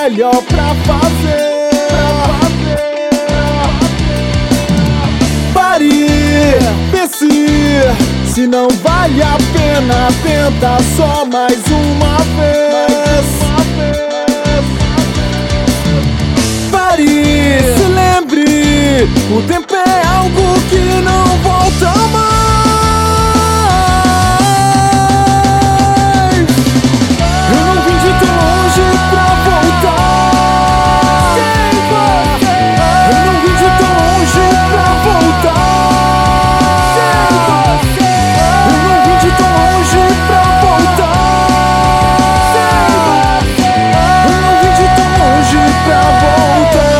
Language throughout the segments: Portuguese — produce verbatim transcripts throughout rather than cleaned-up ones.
melhor pra fazer. Pare, pense, se não vale a pena, tenta só mais uma vez. Pare, se lembre, o tempo é algo que não volta mais. Eu não vim de tão longe pra voltar. Eu não vim de tão longe pra voltar. Eu não vim de tão longe pra voltar. Eu não vim de tão longe pra voltar.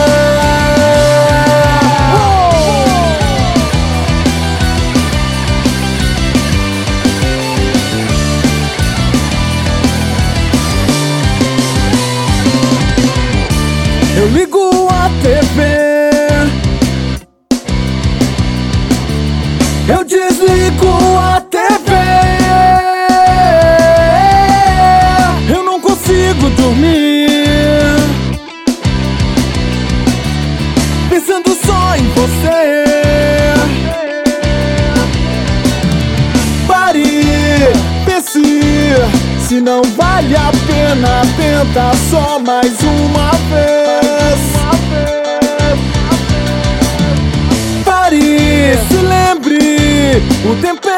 Eu ligo a T V, eu desligo a T V. Eu não consigo dormir pensando só em você. Pare, pense, se não vale a pena, tenta só mais uma vez. Pare, se lembre, o tempo é